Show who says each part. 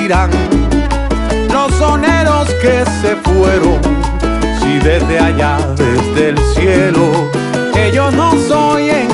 Speaker 1: dirán los soneros que se fueron? Si desde allá, desde el cielo, que yo no soy en